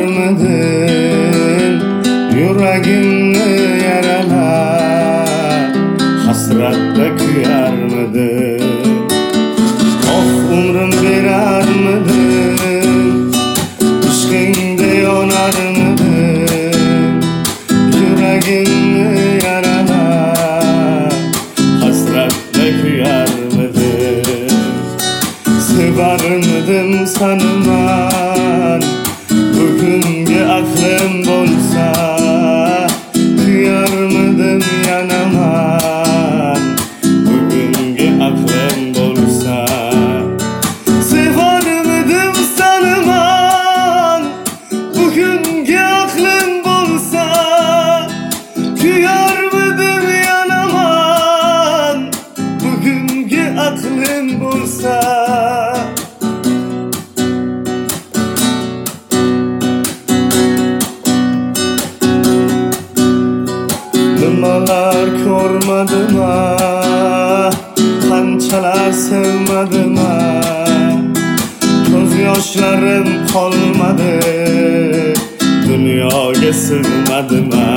kuyarmidin yuragimni yaralab hasratda kuyarmidin oh umrim berarmidin ishqingda yonarmidin yuragimni yaralab hasratda kuyarmidin sevarmidim sanman bugungi aqlim bo'lsa kuyarmidim yanaman bugungi aqlim bo'lsa sevarmidim sanman bugungi aqlim bo'lsa kuyarmidim yanaman bugungi aqlim bo'lsa nimalar ko'rmadima qanchalar sevmadima ko'z yoshlarim qolmadi dunyoga sig'madima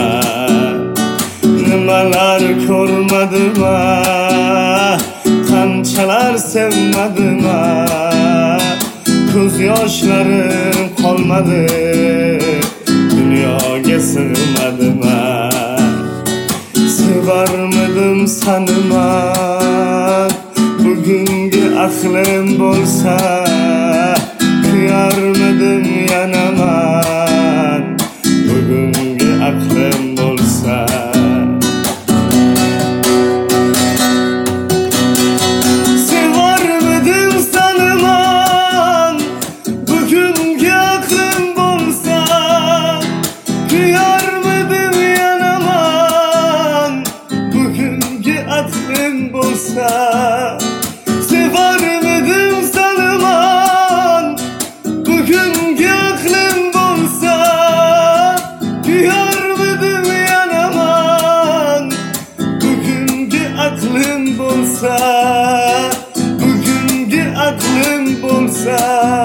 nimalar ko'rmadima qanchalar sevmadima ko'z yoshlarim qolmadi dunyoga sig'madima sevarmidim sanman bugungi aqlim bo'lsa kuyarmidim yanaman bugungi aqlim bo'lsa sevarmidim sanman bugungi aqlim bo'lsa kuyarmidim yanaman bugungi aqlim bo'lsa sevarmidim sanman bugungi aqlim bo'lsa kuyarmidim yanaman bugungi aqlim bo'lsa bugungi aqlim bo'lsa